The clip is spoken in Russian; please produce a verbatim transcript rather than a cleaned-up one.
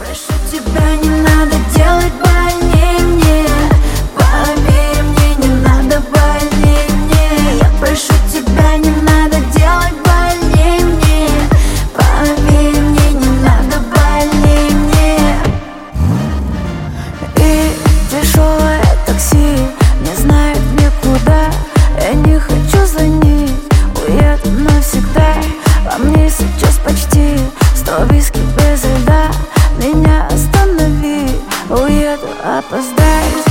прошу тебя, не надо делать больнее мне. Поверь мне, не надо больнее мне. Я прошу тебя, не надо делать больнее мне. Поверь мне, не надо больнее мне. И дешевое такси не знает никуда. Я не хочу звонить, уеду навсегда. Во мне сейчас почти сто виски без льда. Меня останови, уеду, опоздаю.